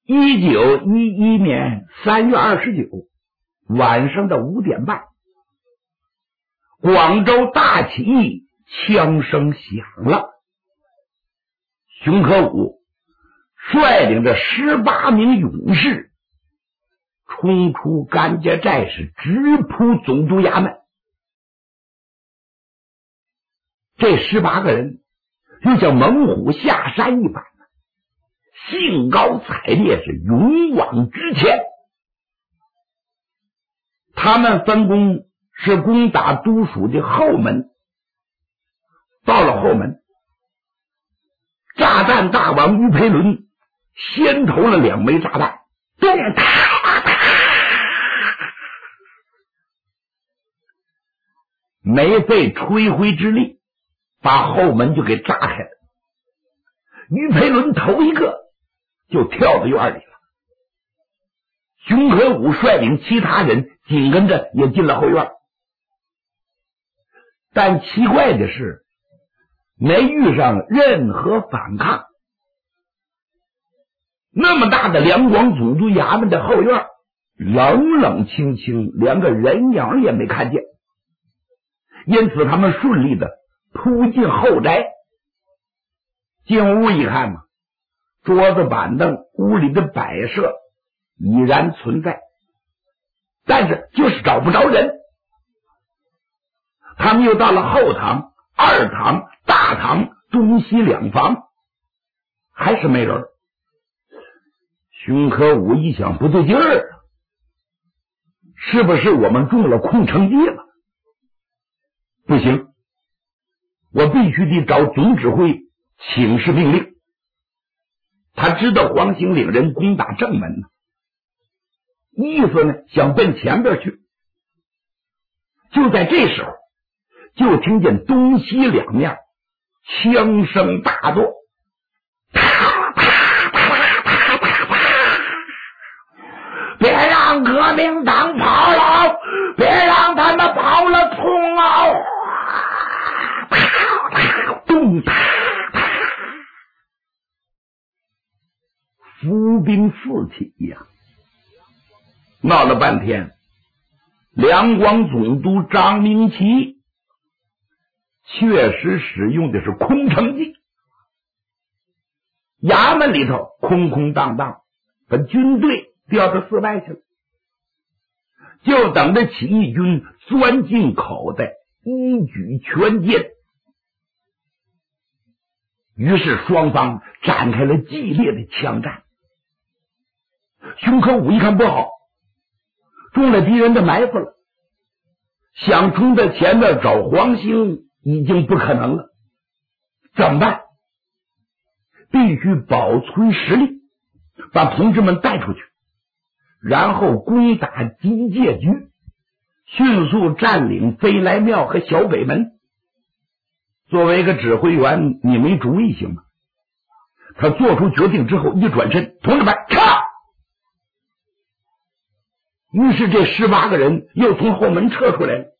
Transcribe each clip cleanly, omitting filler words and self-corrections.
1911年3月29晚上的5点半，广州大起义枪声响了，熊可武率领着18名勇士冲出甘家寨，是直扑总督衙门。这18个人就像猛虎下山一般，兴高采烈，是勇往直前。他们分工是攻打都署的后门。到了后门，炸弹大王于培伦先投了2枚炸弹，咚哒，没费吹灰之力，把后门就给炸开了。于培伦头一个就跳到院里了，熊可武率领其他人紧跟着也进了后院。但奇怪的是，没遇上任何反抗。那么大的两广总督衙门的后院，冷冷清清，连个人影也没看见。因此他们顺利的扑进后宅。进屋一看嘛，桌子板凳屋里的摆设已然存在，但是就是找不着人。他们又到了后堂、二堂、大堂、东西2房，还是没人。熊可武一想，不对劲儿，是不是我们中了空城计了？不行，我必须得找总指挥请示命令。他知道黄兴领人攻打正门，意思呢想奔前边去。就在这时候，就听见东西2面枪声大作，别让革命党跑了，别让他们跑了通啊！咚哒，伏兵四起呀！闹了半天，两广总督张明奇确实使用的是空城计，衙门里头空空荡荡，把军队调到寺外去了，就等着起义军钻进口袋，一举全歼。于是双方展开了激烈的枪战。熊可武一看不好，中了敌人的埋伏了，想冲到前面找黄兴已经不可能了，怎么办？必须保存实力，把同志们带出去，然后攻打机械局，迅速占领飞来庙和小北门。作为一个指挥员，你没主意行吗？他做出决定之后，一转身，同志们撤！于是这18个人又从后门撤出来了，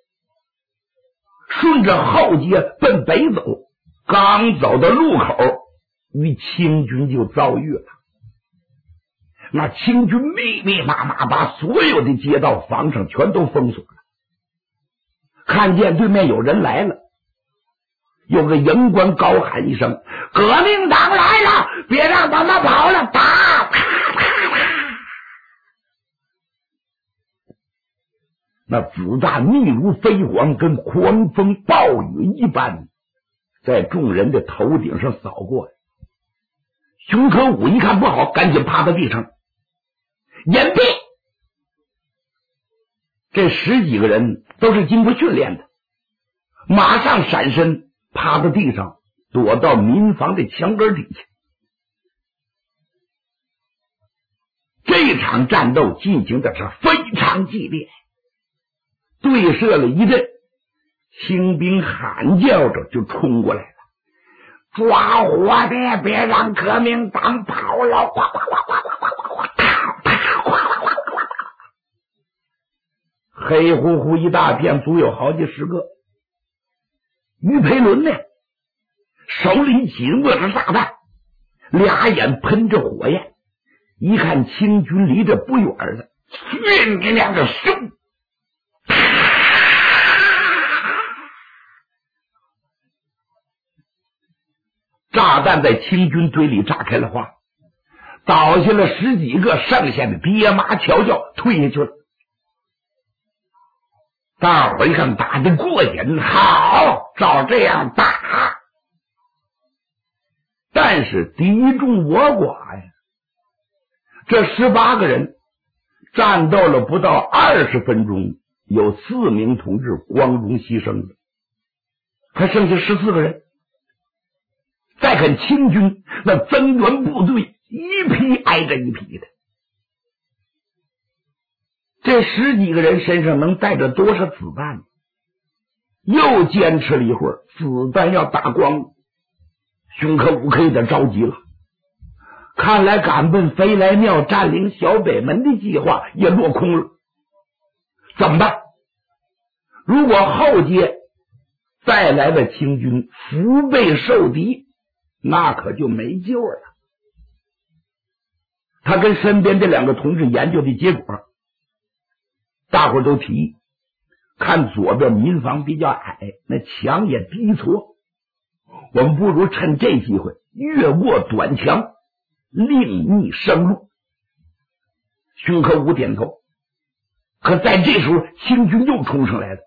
顺着后街奔北走，刚走到路口，与清军就遭遇了。那清军密密麻麻把所有的街道房上全都封锁了，看见对面有人来了，有个营官高喊一声：“革命党来了，别让他们跑了！”打！那子弹密如飞蝗，跟狂风暴雨一般，在众人的头顶上扫过。熊可武一看不好，赶紧趴在地上掩蔽。这10几个人都是经过训练的，马上闪身趴在地上，躲到民房的墙根底下。这场战斗进行的是非常激烈，对射了一阵，清兵喊叫着就冲过来了：“抓火的，别让革命党跑了！”哗哗哗哗哗哗哗哗，黑乎乎一大片，足有好几10个。于培伦呢，手里紧握着炸弹，俩眼喷着火焰， 一看清军离这不远了，去你两个兄！炸弹在清军堆里炸开了花，倒下了10几个，剩下的爹妈瞧瞧退下去了。大伙一看打得过瘾，好，照这样打。但是敌众我寡呀，这18个人战斗了不到20分钟，有4名同志光荣牺牲了，还剩下14个人。再看清军那增援部队一批挨着一批的，这10几个人身上能带着多少子弹？又坚持了一会儿，子弹要打光了，熊可武可有点着急了。看来赶奔飞来庙占领小北门的计划也落空了，怎么办？如果后街再来的清军腹背受敌，那可就没救了。他跟身边这2个同志研究的结果，大伙都提议，看左边民房比较矮，那墙也低矬，我们不如趁这机会越过短墙，另觅生路。熊可武点头。可在这时候，清军又冲上来了。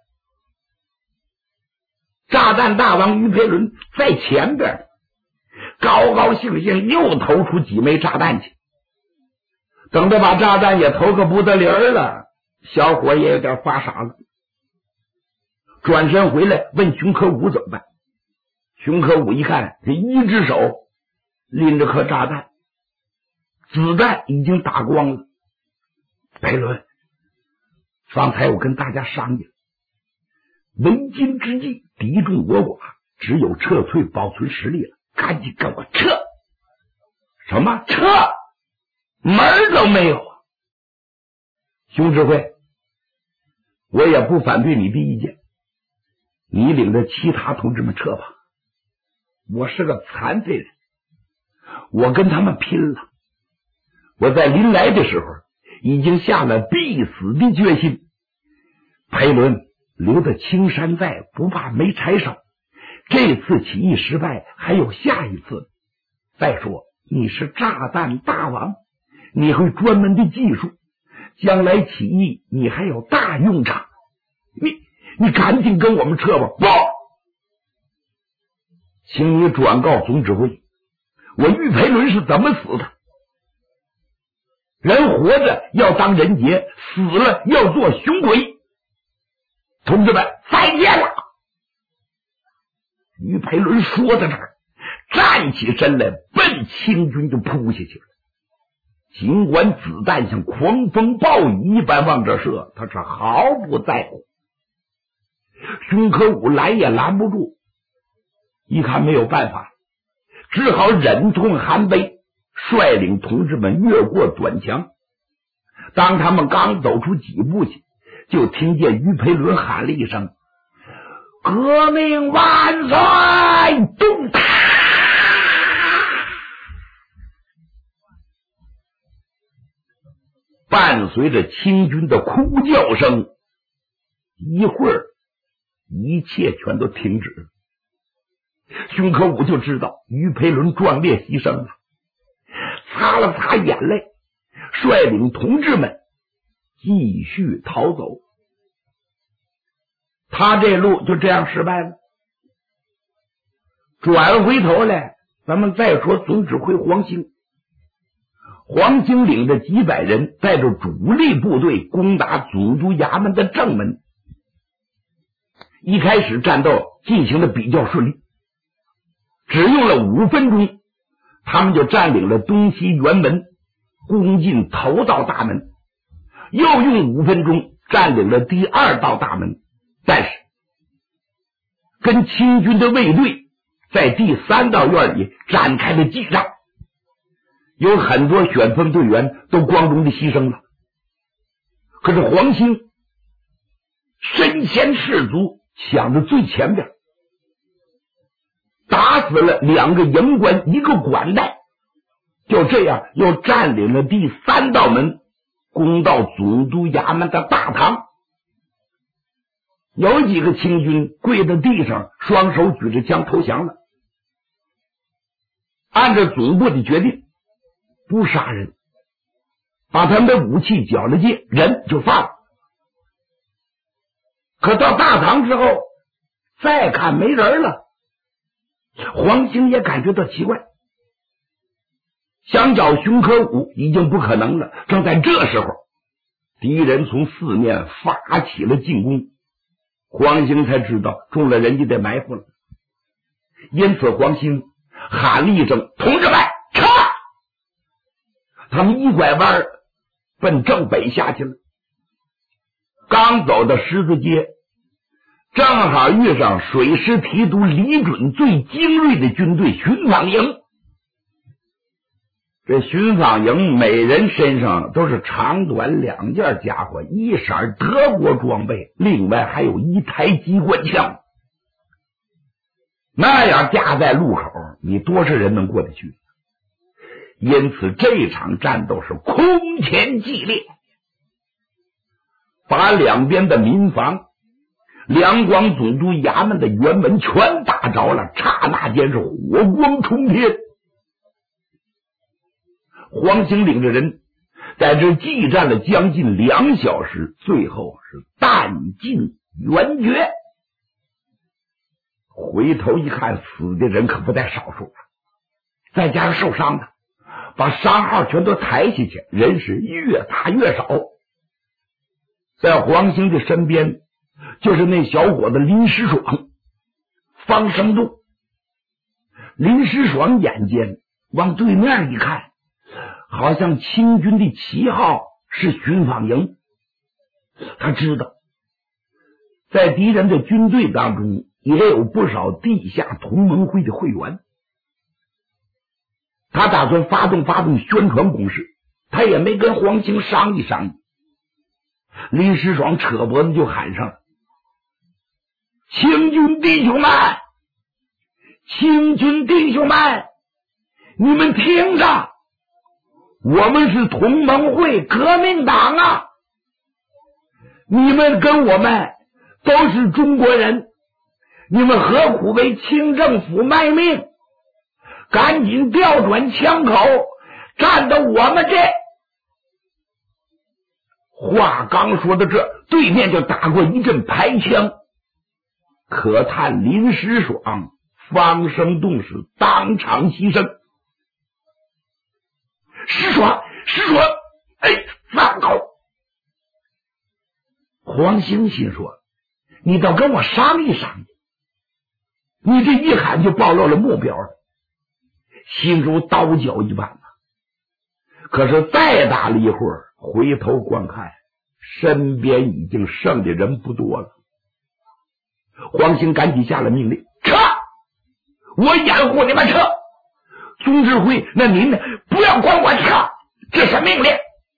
炸弹大王于培伦在前边，高高兴兴又投出几枚炸弹去。等他把炸弹也投个不得了了，小伙也有点发傻了。转身回来问熊可武怎么办。熊可武一看，这一只手拎着颗炸弹，子弹已经打光了。培伦，方才我跟大家商议，为今之计敌众我寡，只有撤退保存实力了，赶紧跟我撤。什么撤？门儿都没有啊！熊指挥，我也不反对你的意见，你领着其他同志们撤吧。我是个残废人，我跟他们拼了。我在临来的时候已经下了必死的决心。裴伦留得青山在，不怕没柴烧。这次起义失败，还有下一次。再说你是炸弹大王，你会专门的技术，将来起义你还有大用场。你赶紧跟我们撤吧。不，请你转告总指挥，我于培伦是怎么死的。人活着要当人杰，死了要做雄鬼。同志们，再见了。于培伦说到这儿，站起身来，奔清军就扑下去了。尽管子弹像狂风暴雨一般往这射，他是毫不在乎。熊可武拦也拦不住，一看没有办法，只好忍痛含悲，率领同志们越过短墙。当他们刚走出几步去，就听见于培伦喊了一声：“革命万岁！”咚！伴随着清军的哭叫声，一会儿一切全都停止了。熊可武就知道于培伦壮烈牺牲了，擦了擦眼泪，率领同志们继续逃走。他这路就这样失败了。转回头来，咱们再说总指挥黄兴。黄兴领着几百人，带着主力部队攻打总督衙门的正门。一开始战斗进行的比较顺利，只用了5分钟，他们就占领了东西辕门，攻进头道大门，又用5分钟占领了第2道大门。但是跟清军的卫队在第3道院里展开了激战，有很多选分队员都光荣的牺牲了。可是黄兴身先士卒，抢在最前边，打死了2个营官1个管带， 就这样又占领了第3道门，攻到总督衙门的大堂。有几个清军跪在地上，双手举着枪投降了。按照总部的决定，不杀人，把他们的武器缴了界，人就放了。可到大堂之后，再看没人了，黄兴也感觉到奇怪，想找熊可武已经不可能了。正在这时候，敌人从四面发起了进攻，黄兴才知道中了人家的埋伏了。因此黄兴喊了一声：“同志们，撤！”他们一拐弯奔正北下去了。刚走到狮子街，正好遇上水师提督李准最精锐的军队巡防营。这巡防营每人身上都是长短2件家伙，一色德国装备，另外还有1台机关枪。那样架在路口，你多少人能过得去？因此这场战斗是空前激烈，把两边的民房、两广总督衙门的辕门全打着了，刹那间是火光冲天。黄兴领着人在这激战了将近2小时，最后是弹尽援绝。回头一看，死的人可不在少数了，再加上受伤的，把伤号全都抬下去，人是越打越少。在黄兴的身边就是那小伙子林师爽、方生栋。林师爽眼尖，往对面一看，好像清军的旗号是巡防营。他知道在敌人的军队当中也有不少地下同盟会的会员，他打算发动宣传攻势，他也没跟黄兴商议商议。林师爽扯脖子就喊上了：“清军弟兄们，清军弟兄们，你们听着，我们是同盟会革命党啊！你们跟我们都是中国人，你们何苦为清政府卖命？赶紧调转枪口，站到我们这！”话刚说到这，对面就打过一阵排枪。可叹林师爽、方生栋是当场牺牲。师爽，哎，糟糕！黄兴心说：“你倒跟我商议商议，你这一喊就暴露了目标了。”心如刀绞一般。可是再打了一会儿，回头观看，身边已经剩的人不多了。黄兴赶紧下了命令：“撤！我掩护你们撤！宗指挥，那您呢？不要管我撤，这是命令。”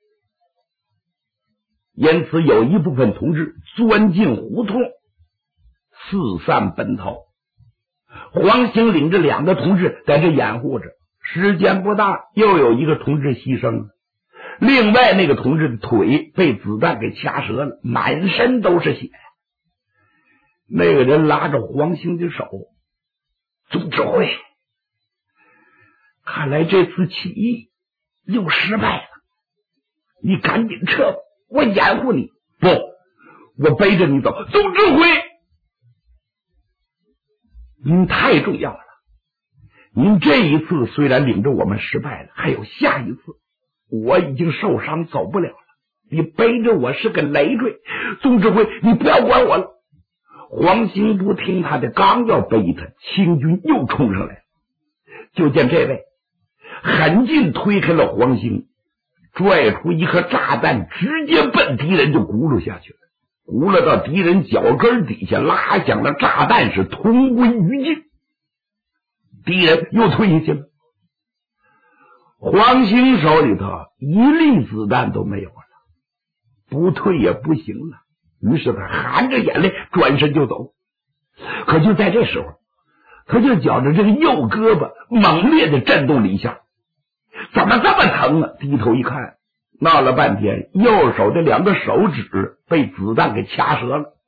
因此有一部分同志钻进胡同，四散奔逃。黄兴领着2个同志在这掩护着，时间不大，又有一个同志牺牲了。另外那个同志的腿被子弹给掐折了，满身都是血。那个人拉着黄兴的手：“总指挥，看来这次起义又失败了，你赶紧撤吧，我掩护你。”“不，我背着你走。”“总指挥，您太重要了，您这一次虽然领着我们失败了，还有下一次，我已经受伤走不了了，你背着我是个累赘。总指挥，你不要管我了。”黄兴不听他的，刚要背他，清军又冲上来，就见这位狠劲推开了黄兴，拽出一颗炸弹，直接奔敌人就轱辘下去了，轱辘到敌人脚跟底下，拉响了炸弹，是同归于尽。敌人又退下去了。黄兴手里头一粒子弹都没有了，不退也不行了，于是他含着眼泪转身就走。可就在这时候，他就觉着这个右胳膊猛烈的震动了一下， 怎么这么疼啊？低头一看，闹了半天，右手的2个手指被子弹给掐折了。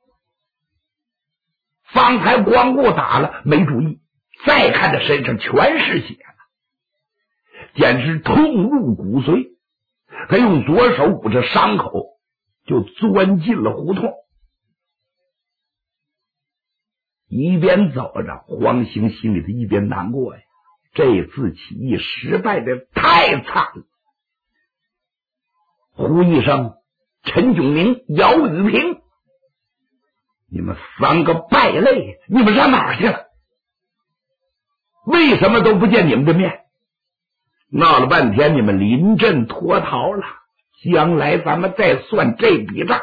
方才光顾打了，没注意，再看他身上全是血了，简直痛入骨髓。他用左手捂着伤口，就钻进了胡同。一边走着，黄兴心里头一边难过呀，这次起义失败的太惨了。呼一声，陈炯明、姚雨平，你们3个败类，你们上哪儿去了？为什么都不见你们的面？闹了半天，你们临阵脱逃了，将来咱们再算这笔账。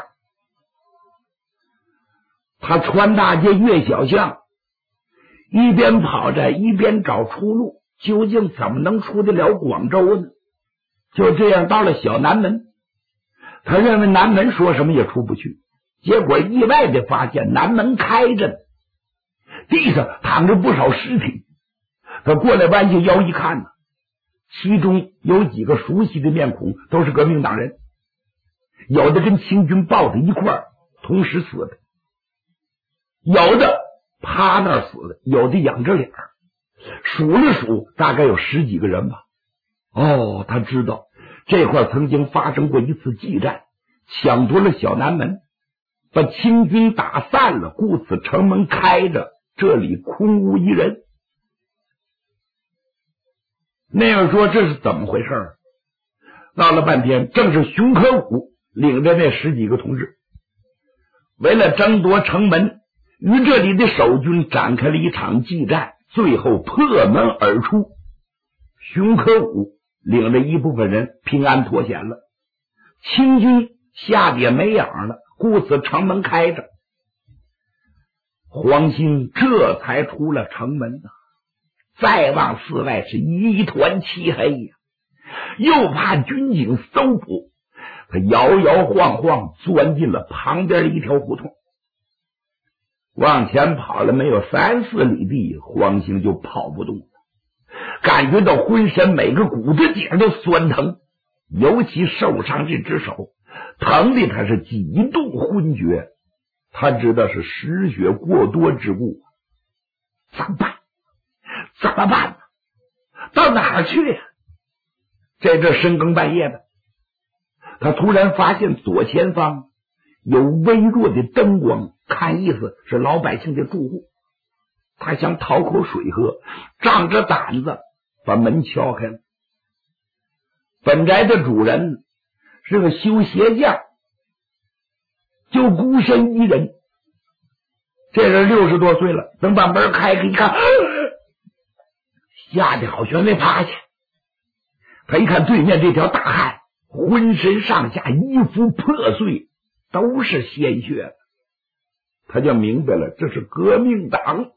他穿大街越小巷，一边跑着一边找出路，究竟怎么能出得了广州呢？就这样到了小南门，他认为南门说什么也出不去，结果意外的发现南门开着呢，地上躺着不少尸体。他过来弯下腰一看呢，其中有几个熟悉的面孔，都是革命党人，有的跟清军抱在一块儿同时死的，有的趴那儿死的，有的仰着脸，数了数大概有10几个人吧。哦，他知道这块曾经发生过一次激战，抢夺了小南门，把清军打散了，故此城门开着，这里空无一人。那样说这是怎么回事？闹了半天，正是熊可武领着那10几个同志，为了争夺城门，与这里的守军展开了一场激战，最后破门而出。熊可武领着一部分人平安脱险了，清军吓得也没影了，故此城门开着。黄兴这才出了城门啊，再往寺外是一团漆黑呀，又怕军警搜捕，他摇摇晃晃钻进了旁边的一条胡同。往前跑了没有3、4里地，黄兴就跑不动了，感觉到浑身每个骨头节都酸疼，尤其受伤这只手，疼的他是几度昏厥。他知道是失血过多之故，怎么办？怎么办呢？到哪儿去呀？这深更半夜的，他突然发现左前方有微弱的灯光，看意思是老百姓的住户。他想讨口水喝，仗着胆子把门敲开了。本宅的主人是个修鞋匠，就孤身一人。这人60多岁了，等把门开开一看，吓得好悬没趴下。他一看对面这条大汉，浑身上下衣服破碎，都是鲜血，他就明白了这是革命党。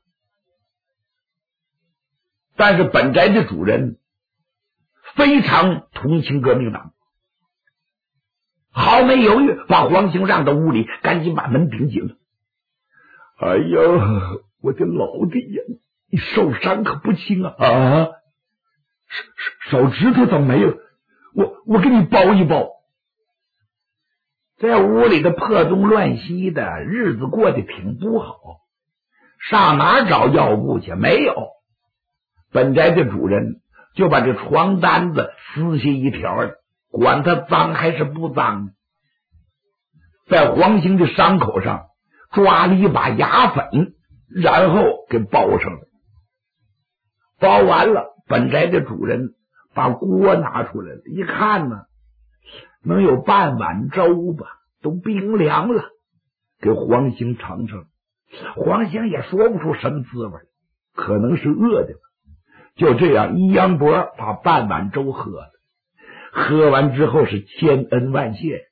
但是本宅的主人非常同情革命党，毫没犹豫把黄兴让到屋里，赶紧把门顶紧了。哎呀，我的老弟呀，你受伤可不轻啊！啊，手指头怎么没了？我给你包一包。在屋里的破东乱西的，日子过得挺不好，上哪找药布去？没有。本宅的主人就把这床单子撕下一条，管它脏还是不脏，在黄兴的伤口上抓了一把牙粉，然后给包上了。包完了，本宅的主人把锅拿出来了，一看呢，能有半碗粥吧，都冰凉了，给黄兴尝尝。黄兴也说不出什么滋味，可能是饿的吧。就这样一扬脖把半碗粥喝了，喝完之后是千恩万谢。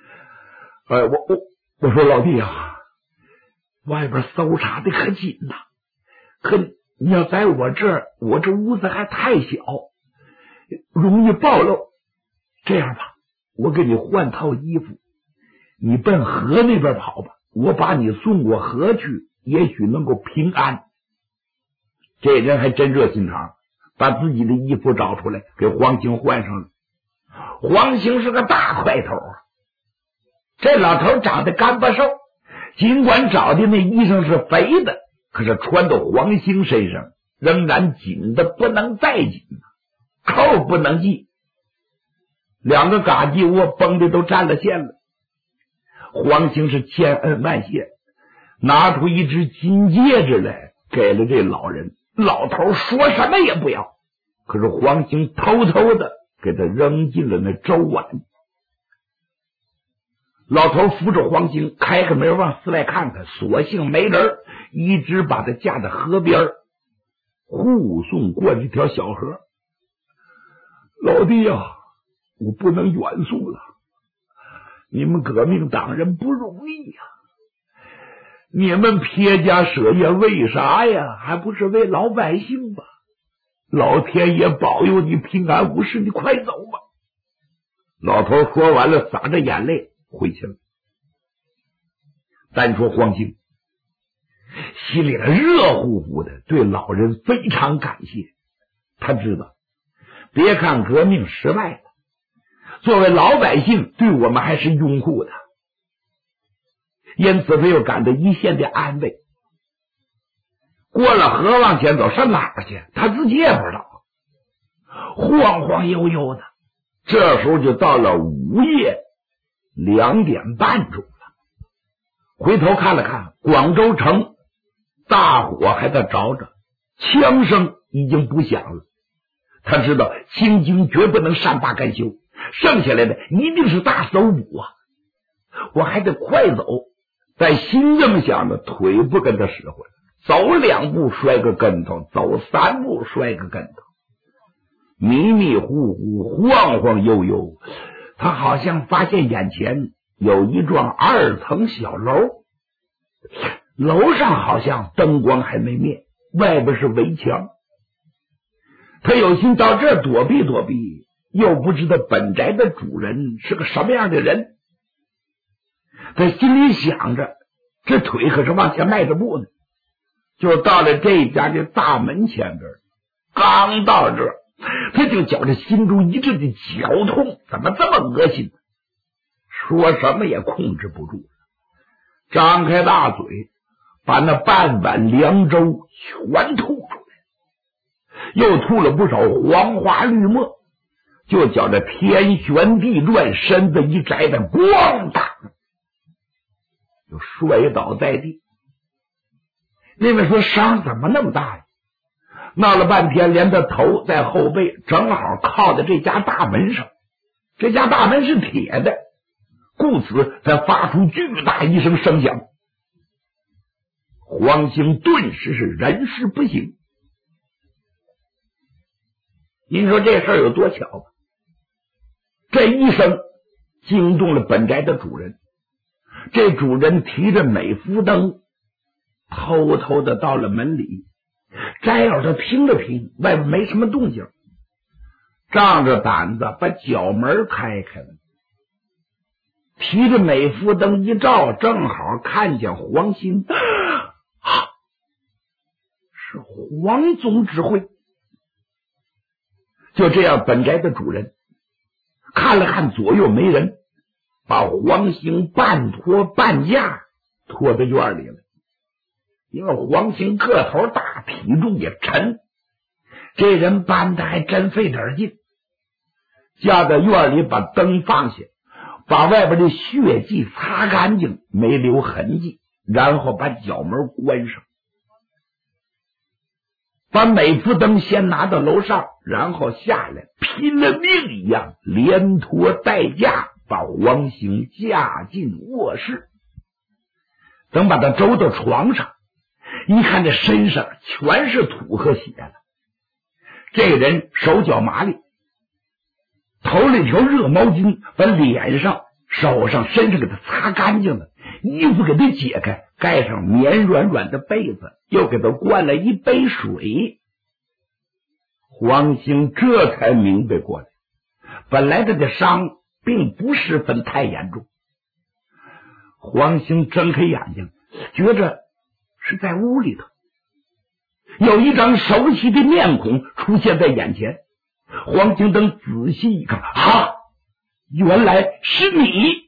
我说老弟啊，外边搜查的可紧呐，可你要在我这儿，我这屋子还太小，容易暴露。这样吧，我给你换套衣服，你奔河那边跑吧，我把你送过河去，也许能够平安。这人还真热心肠， 把自己的衣服找出来给黄兴换上了。黄兴是个大块头啊，这老头长得干巴瘦，尽管找的那衣裳是肥的，可是穿到黄兴身上仍然紧的不能再紧，扣不能系，两个嘎叽窝绷的都占了线了。黄兴是千恩万谢，拿出一只金戒指来给了这老人。老头说什么也不要，可是黄兴偷偷的给他扔进了那粥碗。老头扶着黄兴开个门往寺外看看，索性没人，一直把他架在河边护送过这条小河。老弟呀，我不能远送了，你们革命党人不容易呀，你们撇家舍业为啥呀？还不是为老百姓吧？老天爷保佑你平安无事，你快走吧。老头说完了，洒着眼泪回去了。单说黄兴心里热乎乎的，对老人非常感谢。他知道别看革命失败了，作为老百姓对我们还是拥护的，因此他又感到一线的安慰。过了河往前走，上哪儿去他自己也不知道，晃晃悠悠的，这时候就到了午夜2点半钟了。回头看了看广州城，大火还在着着，枪声已经不响了。他知道清军绝不能善罢甘休，剩下来的一定是大搜捕啊！我还得快走。在心这么想的，腿不跟他使唤，走2步摔个跟头，走3步摔个跟头，迷迷糊糊，晃晃悠悠。他好像发现眼前有一幢2层小楼，楼上好像灯光还没灭，外边是围墙。他有心到这儿躲避躲避，又不知道本宅的主人是个什么样的人。他心里想着，这腿可是往前迈着步呢，就到了这家的大门前边。刚到这儿，他就觉着心中一阵的绞痛，怎么这么恶心？说什么也控制不住了，张开大嘴，把那半碗凉粥全吐出来，又吐了不少黄花绿沫，就觉着天旋地转，身子一摘的咣当就摔倒在地。那位说伤怎么那么大呀？闹了半天，连他头在后背正好靠在这家大门上，这家大门是铁的，故此才发出巨大一声声响。黄兴顿时是人事不省。您说这事儿有多巧吧？这一声惊动了本宅的主人，这主人提着美孚灯偷偷的到了门里，摘耳朵听了听，外边没什么动静，仗着胆子把角门开开了，提着美孚灯一照，正好看见黄兴，是黄总指挥。就这样，本宅的主人看了看左右没人，把黄兴半拖半架拖到院里了。因为黄兴个头大，体重也沉，这人搬的还真费点劲。架在院里，把灯放下，把外边的血迹擦干净，没留痕迹，然后把角门关上，把美孚灯先拿到楼上，然后下来拼了命一样连拖带架把黄兴架进卧室。等把他周到床上，一看这身上全是土和血了，这人手脚麻利，头里条热毛巾把脸上手上身上给他擦干净了，衣服给他解开，盖上绵软软的被子，又给他灌了一杯水。黄兴这才明白过来，本来他的伤并不十分太严重。黄兴睁开眼睛，觉着是在屋里头， 有一张熟悉的面孔出现在眼前。黄金灯仔细一看，啊，原来是你！